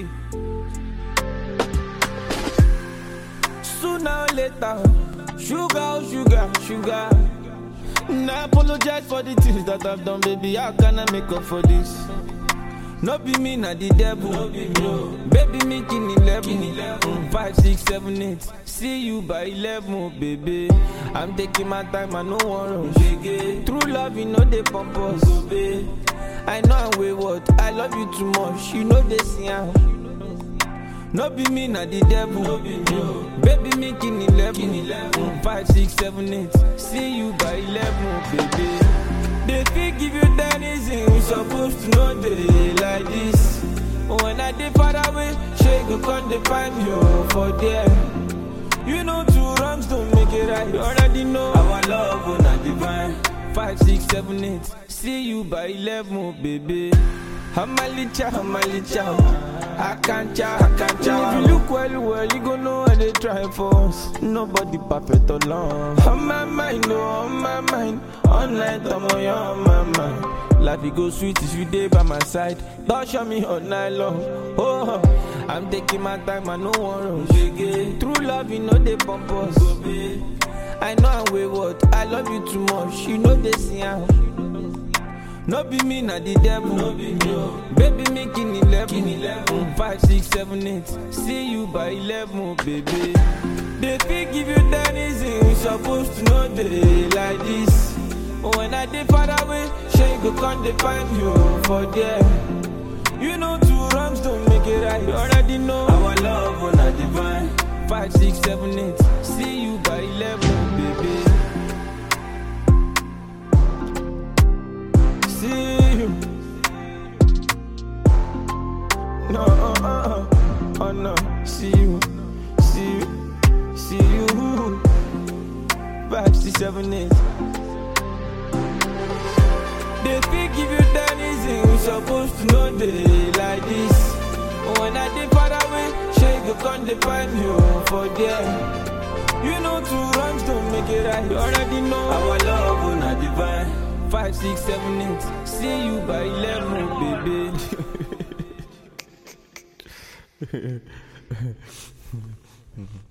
Sooner or later, sugar. I apologize for the things that I've done, baby. How can I make up for this? No be me, not the devil. No be no. Baby, me king 11. 5, 6, 7, 8. See you by 11, oh, baby. I'm taking my time, I no one rush. True love, you know they pump us. I know I'm wayward, I love you too much. You know they see how. No be me, not the devil. No be no. Baby, me king 11. 5, 6, 7, 8. See you by 11, oh, baby. They think give you anything, we supposed to know they like this. When I did far away, she go come they find you for there. You know 2 wrongs don't make it right. You already know our love will not divine. 5, 6, 7, 8. See you by 11, oh, baby. Hamalicha. I can't chow. If you look well, you gon' know how they try for us. Nobody perfect alone. On my mind, online, on my mind. Life it go sweet if you day by my side. Don't show me all night long. Oh, I'm taking my time, I no one rush. True love, you know they pump us. I know I'm wayward, I love you too much. You know they see how. No be me, not the devil. No be no. Baby, me king 11. 5, 6, 7, 8. See you by 11, oh, baby. They think give you anything, we supposed to know they like this. When I did far away, she go come they find you for there. You know 2 wrongs don't make it right. You already know our love will not divine. 5, 6, 7, 8. See you by 11, baby. See you. No, oh no. See you. 5, 6, 7, 8. They think give you anything, we supposed to know they like this. When I did far away, she go come they find you for there. You know 2 wrongs don't make it right. You already know our love will not divine. 5, 6, 7, 8. See you by 11, baby.